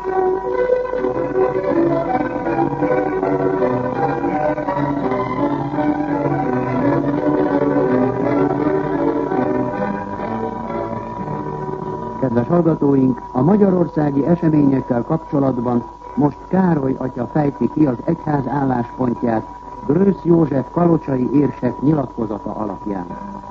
Kedves hallgatóink, a magyarországi eseményekkel kapcsolatban most Károly atya fejti ki az egyház álláspontját Grösz József kalocsai érsek nyilatkozata alapján.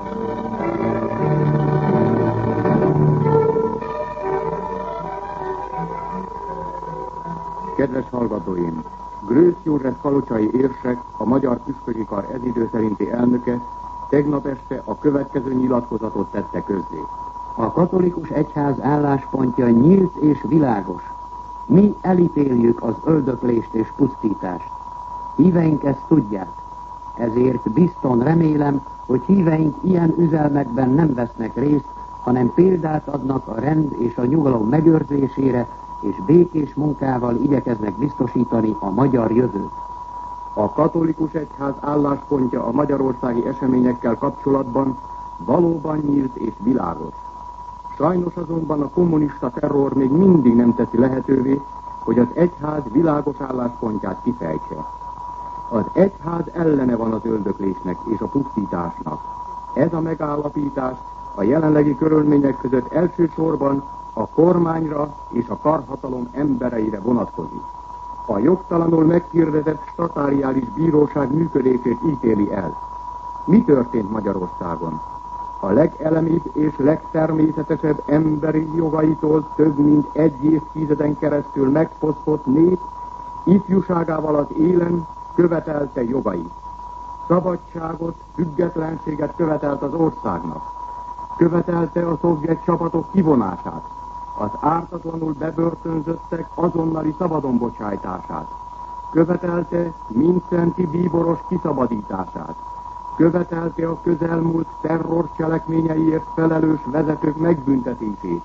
Kedves hallgatóim! Grösz József kalocsai érsek, a Magyar Püspöki Kar ez idő szerinti elnöke tegnap este a következő nyilatkozatot tette közzé. A katolikus egyház álláspontja nyílt és világos. Mi elítéljük az öldöklést és pusztítást. Híveink ezt tudják. Ezért bizton remélem, hogy híveink ilyen üzelmekben nem vesznek részt, hanem példát adnak a rend és a nyugalom megőrzésére, és békés munkával igyekeznek biztosítani a magyar jövőt. A katolikus egyház álláspontja a magyarországi eseményekkel kapcsolatban valóban nyílt és világos. Sajnos azonban a kommunista terror még mindig nem teszi lehetővé, hogy az egyház világos álláspontját kifejtse. Az egyház ellene van az öldöklésnek és a pusztításnak. Ez a megállapítás a jelenlegi körülmények között elsősorban a kormányra és a karhatalom embereire vonatkozik. A jogtalanul meghirdetett statáriális bíróság működését ítéli el. Mi történt Magyarországon? A legelemibb és legtermészetesebb emberi jogaitól több mint egy évtizeden keresztül megfosztott nép ifjúságával az élen követelte jogait. Szabadságot, függetlenséget követelt az országnak. Követelte a szovjet csapatok kivonását, az ártatlanul bebörtönzöttek azonnali szabadon bocsájtását. Követelte Mindszenty bíboros kiszabadítását. Követelte a közelmúlt terrorcselekményeiért felelős vezetők megbüntetését.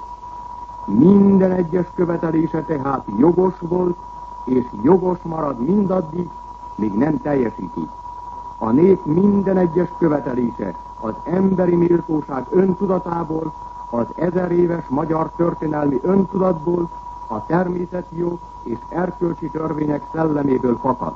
Minden egyes követelése tehát jogos volt, és jogos marad mindaddig, míg nem teljesíti. A nép minden egyes követelése az emberi méltóság öntudatából, az 1000 éves magyar történelmi öntudatból, a természeti jog és erkölcsi törvények szelleméből fakad.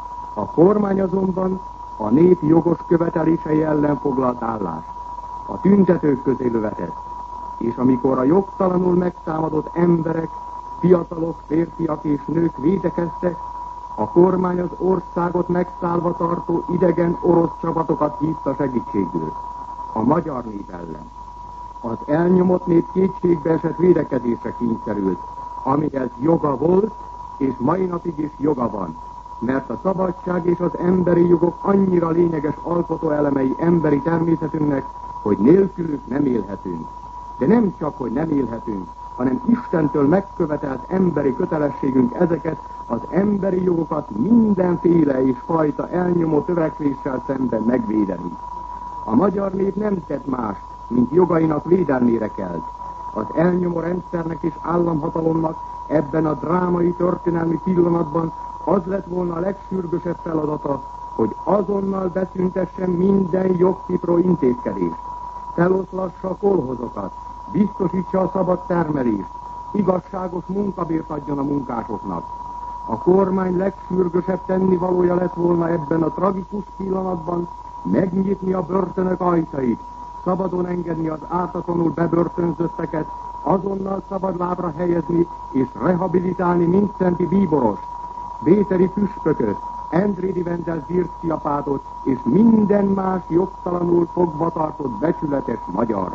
A kormány azonban a nép jogos követelései ellen foglalt állást, a tüntetők közé lövetett, és amikor a jogtalanul megtámadott emberek, fiatalok, férfiak és nők védekeztek, a kormány az országot megszállva tartó idegen orosz csapatokat hívta segítségül, a magyar nép ellen. Az elnyomott nép kétségbeesett védekezésre kényszerült, amihez joga volt, és mai napig is joga van, mert a szabadság és az emberi jogok annyira lényeges alkotóelemei emberi természetünknek, hogy nélkülük nem élhetünk. De nem csak, hogy nem élhetünk, hanem Istentől megkövetelt emberi kötelességünk ezeket az emberi jogokat mindenféle és fajta elnyomó törekvéssel szemben megvédeni. A magyar nép nem tett más, mint jogainak védelmére kelt. Az elnyomó rendszernek és államhatalomnak ebben a drámai történelmi pillanatban az lett volna a legsürgősebb feladata, hogy azonnal beszüntessen minden jogtipró intézkedést, feloszlassa a kolhozokat, biztosítsa a szabad termelést, igazságos munkabért adjon a munkásoknak. A kormány legsürgősebb tennivalója lett volna ebben a tragikus pillanatban megnyitni a börtönök ajtait, szabadon engedni az ártatlanul bebörtönzötteket, azonnal szabadlábra helyezni és rehabilitálni Mindszenty bíborost, Véteri püspököt, Endrédi Vendel Zirczi apátot és minden más jogtalanul fogva tartott becsületes magyar.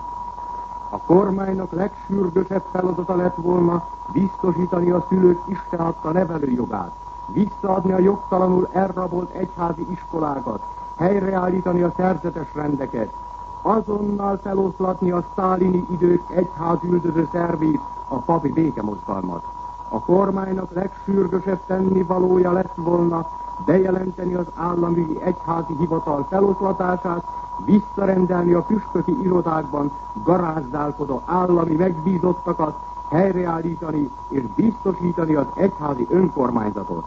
A kormánynak legsürgősebb feladata lett volna biztosítani a szülők Isten adta nevelőjogát, visszaadni a jogtalanul elrabolt egyházi iskolákat, helyreállítani a szerzetes rendeket, azonnal feloszlatni a sztálini idők egyházüldöző szervét, a papi békemozgalmat. A kormánynak legsürgősebb tennivalója lett volna bejelenteni az állami egyházi hivatal feloszlatását, visszarendelni a püspöki irodákban garázdálkodó állami megbízottakat, helyreállítani és biztosítani az egyházi önkormányzatot.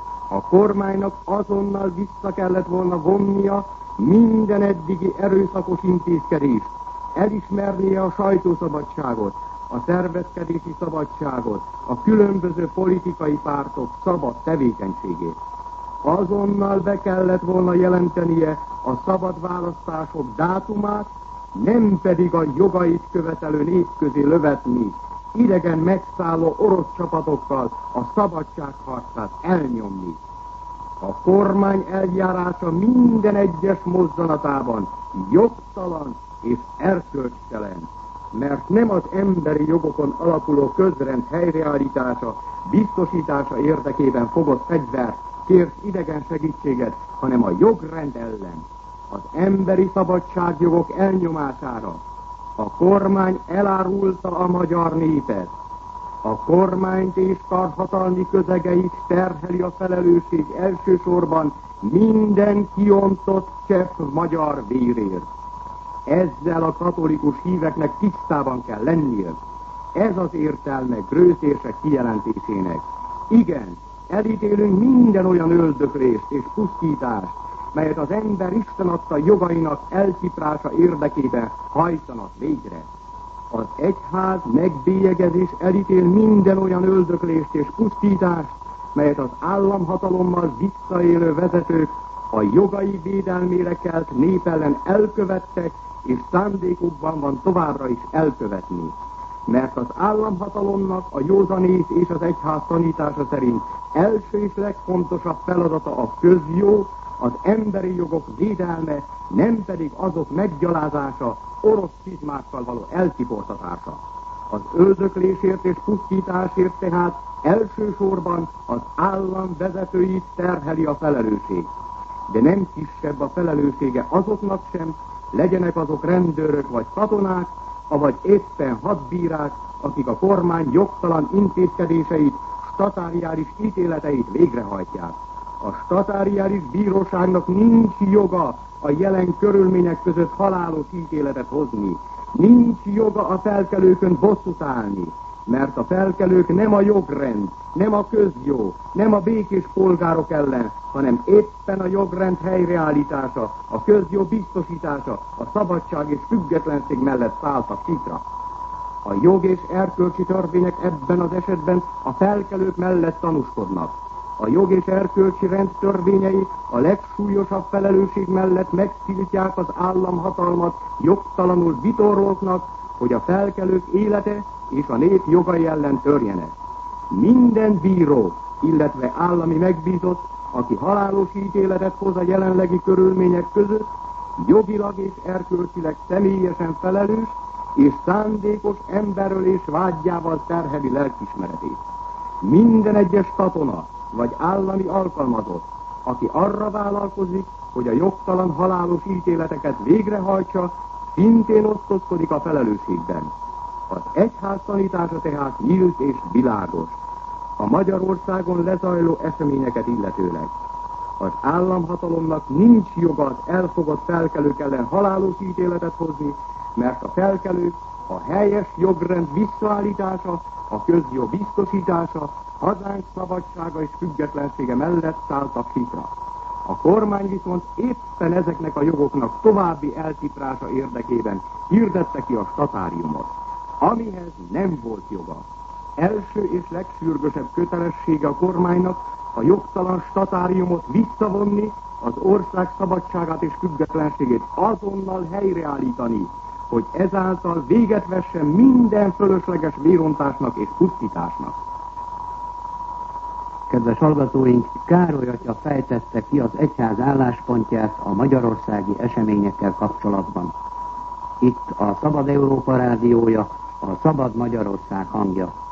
A kormánynak azonnal vissza kellett volna vonnia minden eddigi erőszakos intézkedést, elismernie a sajtószabadságot, a szervezkedési szabadságot, a különböző politikai pártok szabad tevékenységét. Azonnal be kellett volna jelentenie a szabad választások dátumát, nem pedig a jogait követelő nép közé lövetni, idegen megszálló orosz csapatokkal a szabadságharcát elnyomni. A kormány eljárása minden egyes mozzanatában jogtalan és erkölcstelen, mert nem az emberi jogokon alapuló közrend helyreállítása, biztosítása érdekében fogott fegyvert, kért idegen segítséget, hanem a jogrend ellen, az emberi szabadságjogok elnyomására. A kormány elárulta a magyar népet. A kormányt és karhatalmi közegeit terheli a felelősség elsősorban minden kiontott csepp magyar vérért. Ezzel a katolikus híveknek tisztában kell lennie. Ez az értelme Grőtérsek kijelentésének. Igen, elítélünk minden olyan öldöklést és pusztítást, melyet az ember Isten adta jogainak elciprása érdekében hajtanak végre. Az egyház megbélyegez és elítél minden olyan öldöklést és pusztítást, melyet az államhatalommal visszaélő vezetők a jogai védelmére kelt nép ellen elkövettek, és szándékukban van továbbra is elkövetni. Mert az államhatalomnak a józanész és az egyház tanítása szerint első és legfontosabb feladata a közjó, az emberi jogok védelme, nem pedig azok meggyalázása, orosz szizmákkal való eltiportatása. Az öldöklésért és pusztításért tehát elsősorban az állam vezetőit terheli a felelősség. De nem kisebb a felelőssége azoknak sem, legyenek azok rendőrök vagy katonák, avagy éppen hadbírák, akik a kormány jogtalan intézkedéseit, statáriális ítéleteit végrehajtják. A statáriális bíróságnak nincs joga a jelen körülmények között halálos ítéletet hozni. Nincs joga a felkelőkön bosszút állni, mert a felkelők nem a jogrend, nem a közjó, nem a békés polgárok ellen, hanem éppen a jogrend helyreállítása, a közjó biztosítása, a szabadság és függetlenség mellett szálltak síkra. A jog és erkölcsi törvények ebben az esetben a felkelők mellett tanúskodnak. A jog és erkölcsi rend törvényei a legsúlyosabb felelősség mellett megtiltják az államhatalmat jogtalanul vitorlóknak, hogy a felkelők élete és a nép jogai ellen törjenek. Minden bíró, illetve állami megbízott, aki halálos ítéletet hoz a jelenlegi körülmények között, jogilag és erkölcsileg személyesen felelős, és szándékos emberölés vágyával terheli lelkiismeretét. Minden egyes katona vagy állami alkalmazott, aki arra vállalkozik, hogy a jogtalan halálos ítéleteket végrehajtsa, szintén osztozkodik a felelősségben. Az egyház tanítása tehát nyílt és világos. A Magyarországon lezajló eseményeket illetőleg. Az államhatalomnak nincs joga az elfogott felkelők ellen halálos ítéletet hozni, mert a felkelők a helyes jogrend visszaállítása, a közjó biztosítása, hazánk szabadsága és függetlensége mellett szálltak síkra. A kormány viszont éppen ezeknek a jogoknak további eltiprása érdekében hirdette ki a statáriumot, amihez nem volt joga. Első és legsürgősebb kötelessége a kormánynak a jogtalan statáriumot visszavonni, az ország szabadságát és függetlenségét azonnal helyreállítani, hogy ezáltal véget vessen minden fölösleges vérontásnak és pusztításnak. Kedves hallgatóink, Károly atya fejtette ki az egyház álláspontját a magyarországi eseményekkel kapcsolatban. Itt a Szabad Európa rádiója, a Szabad Magyarország hangja.